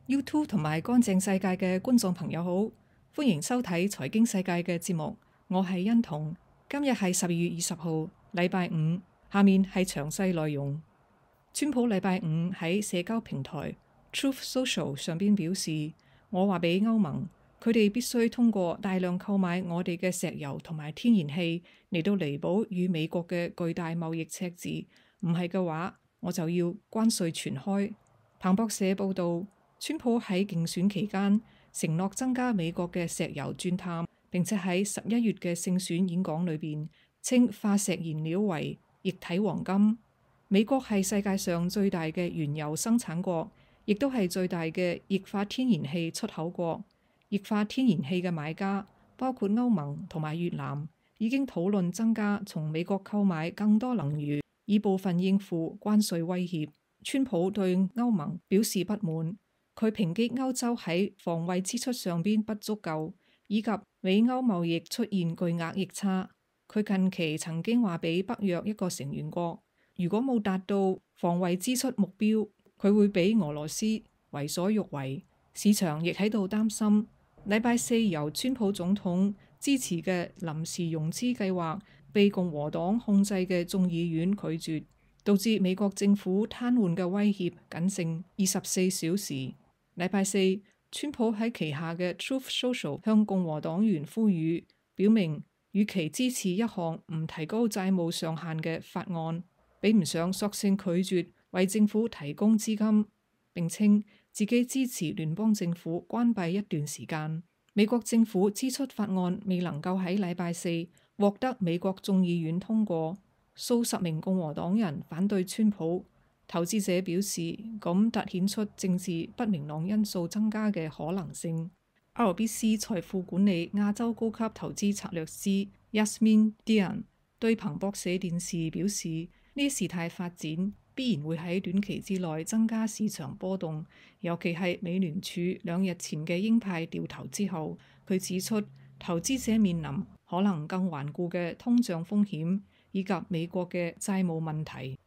YouTube 同埋乾淨世界嘅觀眾朋友好，歡迎收睇財經世界嘅節目，我係欣彤。今日係12月20號，禮拜五。下面係詳細內容。川普禮拜五喺社交平台 Truth Social 上邊表示，我話俾歐盟，佢哋必須通過大量購買我哋嘅石油同埋天然氣嚟到彌補與美國嘅巨大貿易赤字，唔係嘅話，我就要關稅全開。彭博社報道，川普喺競選期間承諾增加美國嘅石油鑽探，並且喺11月嘅勝選演講裏邊稱化石燃料為液體黃金。美國係世界上最大嘅原油生產國，亦都係最大嘅液化天然氣出口國。液化天然氣嘅買家包括歐盟同埋越南，已經討論增加從美國購買更多能源，以部分應付關稅威脅。川普對歐盟表示不滿，佢抨擊歐洲喺防衛支出上邊不足夠，以及美歐貿易出現巨額逆差。佢近期曾經話俾北約一個成員國，如果冇達到防衛支出目標，佢會俾俄羅斯為所欲為。市場亦喺度擔心，禮拜四由川普總統支持嘅臨時融資計劃被共和黨控制嘅眾議院拒絕，導致美國政府癱瘓嘅威脅僅剩24小時。禮拜四，川普喺旗下嘅 Truth Social 向共和黨員呼籲，表明與其支持一項唔提高債務上限嘅法案，比唔上索性拒絕為政府提供資金，並稱自己支持聯邦政府關閉一段時間。美國政府支出法案未能夠喺禮拜四獲得美國眾議院通過。數十名共和黨人反對川普，投資者表示咁凸顯出政治不明朗因素增加嘅可能性。RBC 財富管理亞洲高級投資策略師 Yasmin Dian 對彭博社電視表示，呢事態發展必然會喺短期之內增加市場波動，尤其係美聯儲2日前嘅鷹派掉頭之後。佢指出，投資者面臨可能更頑固嘅通脹風險，以及美國嘅債務問題。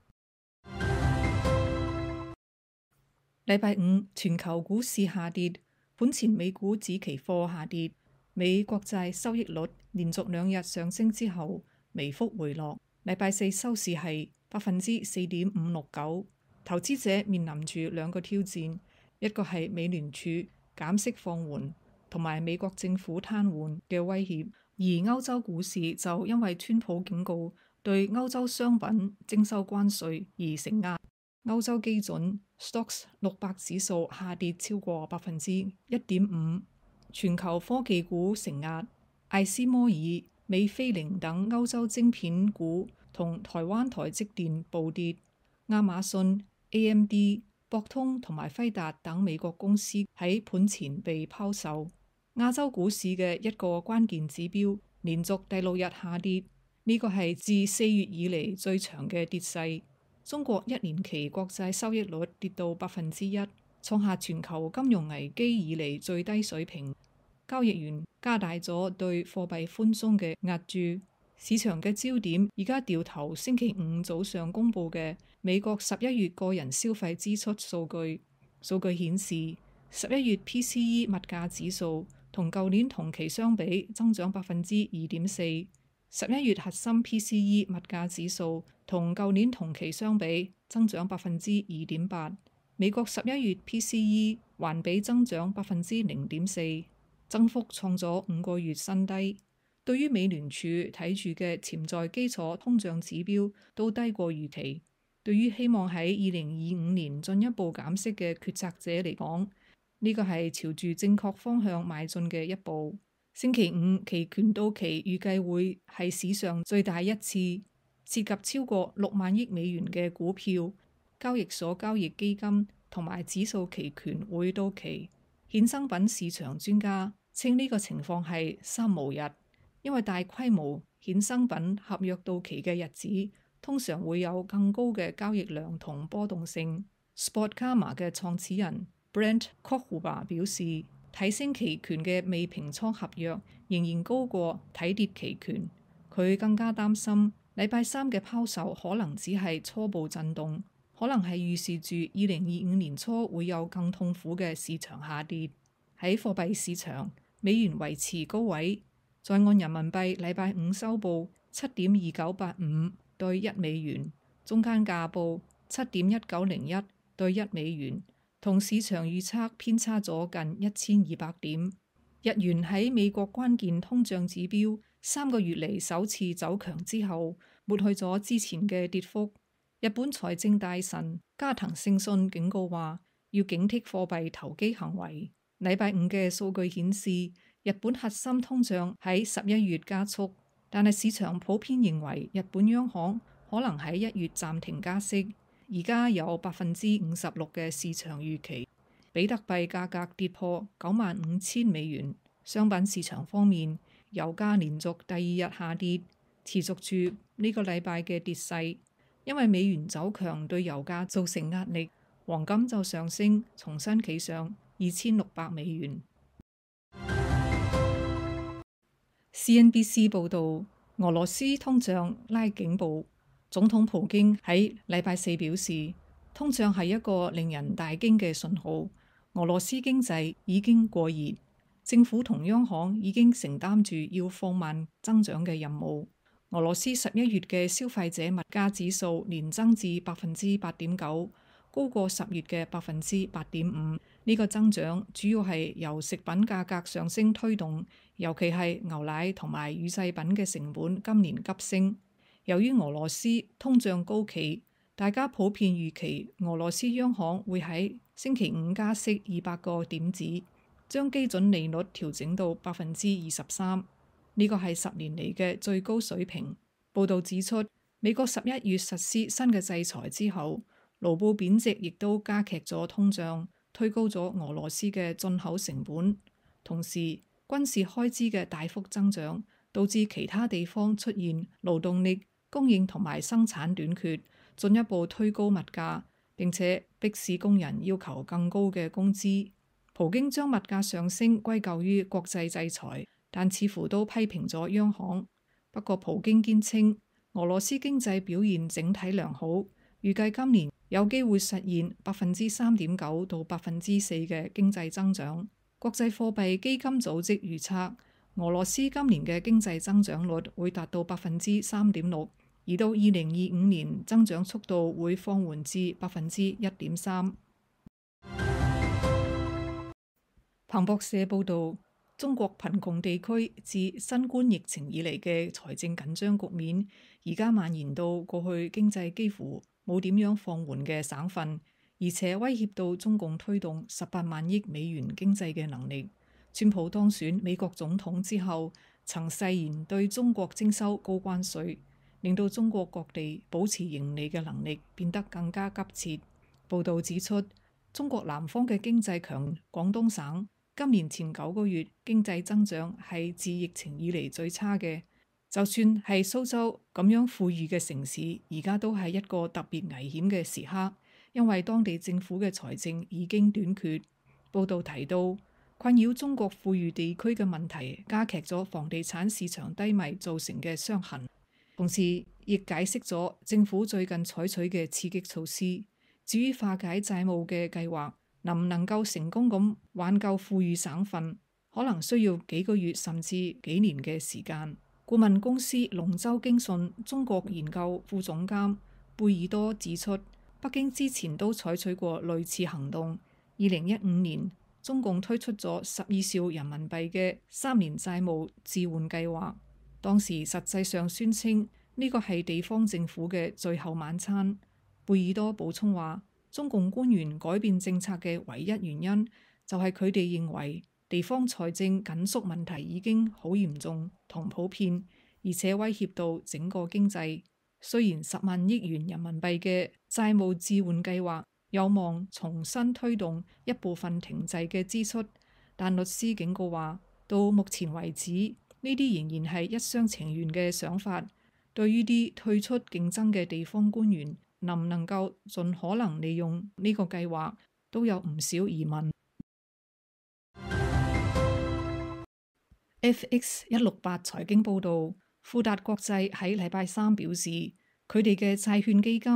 禮拜五，全球股市下跌，盤前美股指期貨下跌，美國債收益率連續2日上升之後微幅回落。禮拜四收市係4.569%。投資者面臨住2個挑戰，一個係美聯儲減息放緩同埋美國政府癱瘓嘅威脅，而歐洲股市就因為川普警告對歐洲商品徵收關稅而承壓。歐洲基準 Stoxx 600指數下跌超過1.5%。全球科技股承壓，艾斯摩爾、美菲凌等歐洲晶片股同台灣台積電暴跌。亞馬遜、AMD、博通同埋輝達等美國公司喺盤前被拋售。亞洲股市嘅一個關鍵指標連續第6日下跌，呢個係自4月以嚟最長嘅跌勢。中國1年期國債收益率跌到1%，創下全球金融危機以嚟最低水平。交易員加大咗對貨幣寬鬆嘅壓注，市場嘅焦點而家掉頭星期五早上公佈嘅美國11月個人消費支出數據。數據顯示，11月 PCE 物價指數同舊年同期相比增長2.4%。11月核心 PCE 物價指數同舊年同期相比增長2.8%。美國11月 PCE 環比增長0.4%，增幅創咗5個月新低。對於美聯儲睇住嘅潛在基礎通脹指標都低過預期。對於希望喺2025年進一步減息嘅決策者嚟講，呢個係朝住正確方向邁進嘅一步。星期五期權到期預計會係史上最大一次，涉及超過6萬億美元嘅股票、交易所交易基金同埋指數期權會到期。衍生品市場專家稱呢個情況係三無日，因為大規模衍生品合約到期嘅日子通常會有更高嘅交易量同波動性。Spot Karma 嘅創始人 Brent Kochuba 表示，睇升期權嘅未平倉合約仍然高過睇跌期權。佢更加擔心禮拜三嘅拋售可能只係初步震動， 可能係預示住2025年初會有更痛苦嘅市場下跌。喺貨幣市場，美元維持高位，在岸人民幣禮拜五收報7.2985對1美元，中間價報7.1901對1美元，同市場預測偏差咗近1200點。日元喺美國關鍵通脹指標3個月嚟首次走強之後，抹去咗之前嘅跌幅。日本財政大臣加藤勝信警告話，要警惕貨幣投機行為。禮拜五嘅數據顯示，日本核心通脹喺11月加速，但係市場普遍認為日本央行可能喺1月暫停加息。而家有56%嘅市場預期。比特幣價格跌破95,000美元。商品市場方面，油價連續第2日下跌，持續住呢個禮拜嘅跌勢。因為美元走強對油價造成壓力，黃金就上升，重新企上2600美元。CNBC 報導，俄羅斯通脹拉警報。總統普京喺禮拜四表示，通脹係一個令人大驚嘅信號。俄羅斯經濟已經過熱，政府同央行已經承擔住要放慢增長嘅任務。俄羅斯11月嘅消費者物價指數年增至8.9%，高過10月嘅8.5%。呢個增長主要係由食品價格上升推動，尤其係牛奶同埋乳製品嘅成本今年急升。由於俄羅斯通脹高企，大家普遍預期俄羅斯央行會喺星期五加息200個點子，將基準利率調整到23%。呢個係10年嚟嘅最高水平。報導指出，美國11月實施新嘅制裁之後，盧布貶值亦都加劇咗通脹，推高咗俄羅斯嘅進口成本。同時，軍事開支嘅大幅增長，導致其他地方出現勞動力供應同埋生產短缺，進一步推高物價，並且迫使工人要求更高嘅工資。普京將物價上升歸咎於國際制裁，但似乎都批評咗央行。不過普京堅稱俄羅斯經濟表現整體良好，預計今年有機會實現3.9%到4%嘅經濟增長。國際貨幣基金組織預測，俄羅斯今年嘅經濟增長率會達到3.6%，而到2025年增長速度會放緩至1.3%。彭博社報導，中國貧窮地區自新冠疫情以嚟嘅財政緊張局面，而家蔓延到過去經濟幾乎冇點樣放緩嘅省份，而且威脅到中共推動18萬億美元經濟嘅能力。川普當選美國總統之後，曾誓言對中國徵收高關稅，令到中國各地保持盈利嘅能力變得更加急切。報導指出，中國南方嘅經濟強，廣東省今年前9個月經濟增長係自疫情以嚟最差嘅。就算係蘇州咁樣富裕嘅城市，而家都係一個特別危險嘅時刻，因為當地政府嘅財政已經短缺。報導提到，困擾中國富裕地區嘅問題加劇咗房地產市場低迷造成嘅傷痕，同時亦解釋咗政府最近採取嘅刺激措施。至於化解債務嘅計劃能唔能夠成功咁挽救富裕省份，可能需要幾個月甚至幾年嘅時間。顧問公司龍舟經訊中國研究副總監貝爾多指出，北京之前都採取過類似行動。2015年，中共推出咗12兆人民幣嘅3年債務置換計劃，當時實際上宣稱呢個係地方政府嘅最後晚餐。貝爾多補充話，中共官員改變政策嘅唯一原因就係佢哋認為地方財政緊縮問題已經好嚴重同普遍，而且威脅到整個經濟。雖然10萬億元人民幣嘅債務置換計劃有望重新推動一部分停滯嘅支出，但律師警告話，到目前為止呢啲仍然係一廂情願嘅想法。對於啲退出競爭嘅地方官員能唔能夠盡可能利用呢個計劃，都有唔少疑問。FX168財經報導，富達國際喺禮拜三表示，佢哋嘅債券基金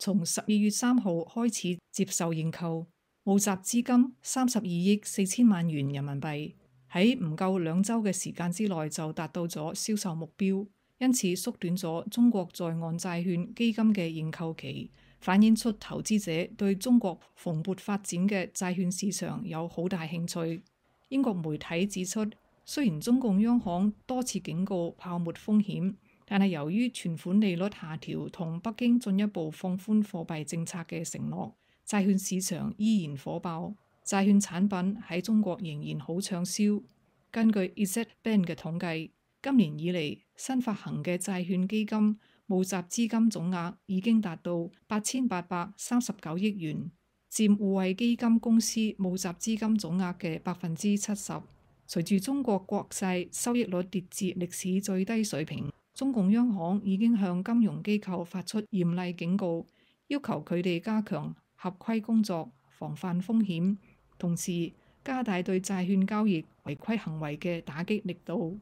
從12月3號開始接受認購，募集資金32億4千萬元人民幣，喺唔夠2週嘅時間之內就達到咗銷售目標，因此縮短咗中國在岸債券基金嘅認購期，反映出投資者對中國蓬勃發展嘅債券市場有好大興趣。英國媒體指出，雖然中共央行多次警告泡沫風險，但係由於存款利率下調同北京進一步放寬貨幣政策嘅承諾，債券市場依然火爆，債券產品喺中國仍然好暢銷。根據 EZ Bank 嘅統計，今年以嚟新發行嘅債券基金募集資金總額已經達到8839億元，佔互惠基金公司募集資金總額嘅70%。隨住中國國債收益率跌至歷史最低水平，中共央行已經向金融機構發出嚴厲警告，要求佢哋加強合規工作，防範風險，同時加大對債券交易違規行為嘅打擊力度。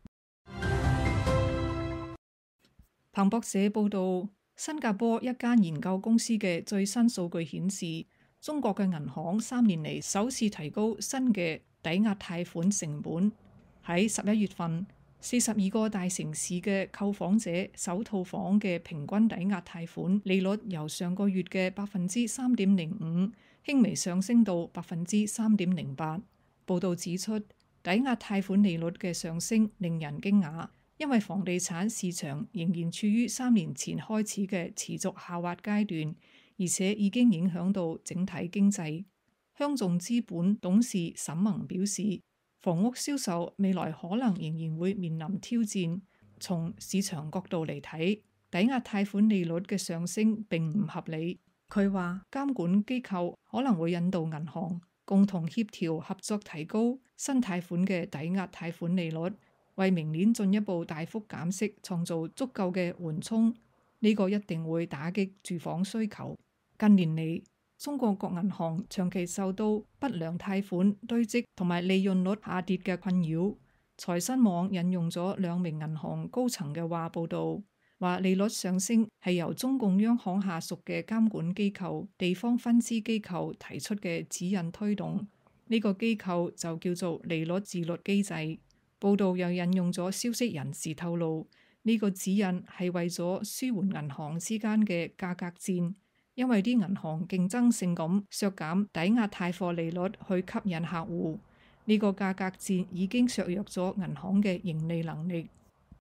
彭博社報導，新加坡一間研究公司嘅最新數據顯示，中國嘅銀行3年嚟首次提高新嘅抵押貸款成本。喺11月份，42個大城市嘅購房者首套房嘅平均抵押貸款利率由上個月嘅3.05%輕微上升到3.08%。報導指出，抵押貸款利率嘅上升令人驚訝，因為房地產市場仍然處於3年前開始嘅持續下滑階段，而且已經影響到整體經濟。香眾資本董事沈萌表示，房屋銷售未來可能仍然會面臨挑戰。從市場角度嚟睇，抵押貸款利率嘅上升並唔合理。佢話監管機構可能會引導銀行共同協調合作，提高新貸款嘅抵押貸款利率，為明年進一步大幅減息創造足夠嘅緩衝。呢個一定會打擊住房需求。近年嚟，中國各銀行長期受到不良貸款堆積同埋利潤率下跌嘅困擾。財新網引用咗2名銀行高層嘅話報導，話利率上升係由中共央行下屬嘅監管機構、地方分支機構提出嘅指引推動。呢個機構就叫做利率自律機制。報導又引用咗消息人士透露，呢個指引係為咗舒緩銀行之間嘅價格戰。因為啲銀行競爭性咁削減抵押貸貨利率去吸引客戶，呢個價格戰已經削弱咗銀行嘅盈利能力。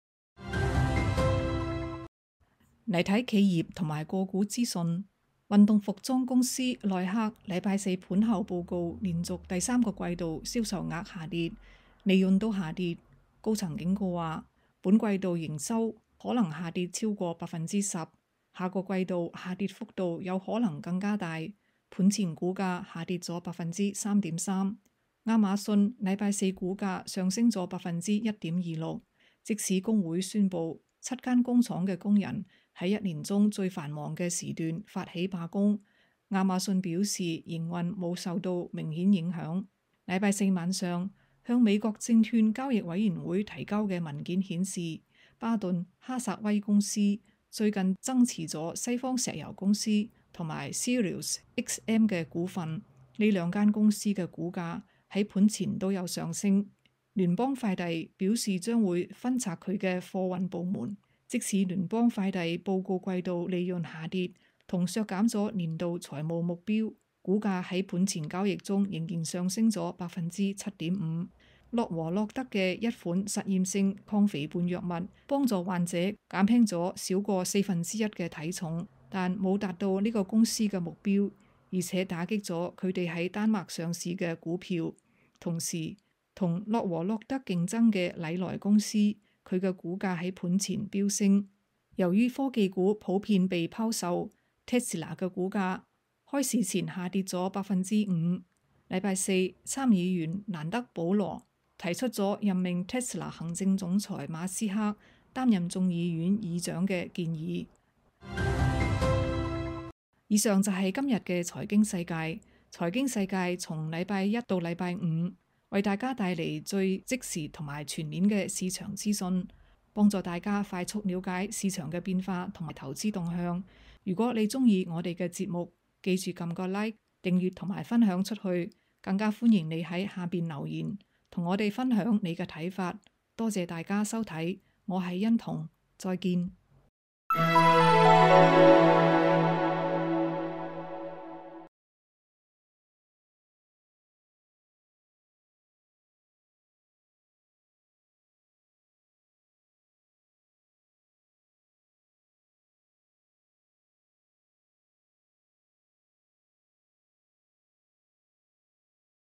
嚟睇企業同埋個股資訊，運動服裝公司耐克禮拜四盤後報告，連續第3個季度銷售額下跌，利潤都下跌。高層警告話，本季度營收可能下跌超過10%。下個季度下跌幅度有可能更加大，盤前股價下跌咗3.3%。亞馬遜禮拜四股價上升咗1.26%。即使工會宣布7間工廠嘅工人喺1年中最繁忙嘅時段發起罷工，亞馬遜表示營運冇受到明顯影響。禮拜四晚上向美國證券交易委員會提交嘅文件顯示，巴頓哈薩威公司最近增持咗西方石油公司同埋 Sirius XM 嘅股份，呢2間公司嘅股價喺盤前都有上升。聯邦快遞表示將會分拆佢嘅貨運部門，即使聯邦快遞報告季度利潤下跌同削減咗年度財務目標，股價喺盤前交易中仍然上升咗7.5%。諾和諾德嘅一款實驗性抗肥胖藥物幫助患者減輕咗少過1/4嘅體重，但冇達到呢個公司嘅目標，而且打擊咗佢哋喺丹麥上市嘅股票。同時，同諾和諾德競爭嘅禮來公司，佢嘅股價喺盤前飆升。由於科技股普遍被拋售，Tesla 嘅股價開市前下跌咗5%。禮拜四，參議員蘭德保羅提出咗任命 Tesla 行政總裁馬斯克擔任眾議院議長嘅建議。以上就係今日嘅財經世界。財經世界從禮拜一到禮拜五為大家帶嚟最即時同埋全面嘅市場資訊。 幫助大家快速了解市場嘅變化同埋投資動向。如果你鍾意我哋嘅節目，記住撳個 like、訂閱同埋分享出去。更加歡迎你喺下邊留言，同我哋分享你嘅睇法。多謝大家收睇，我係欣彤，再見。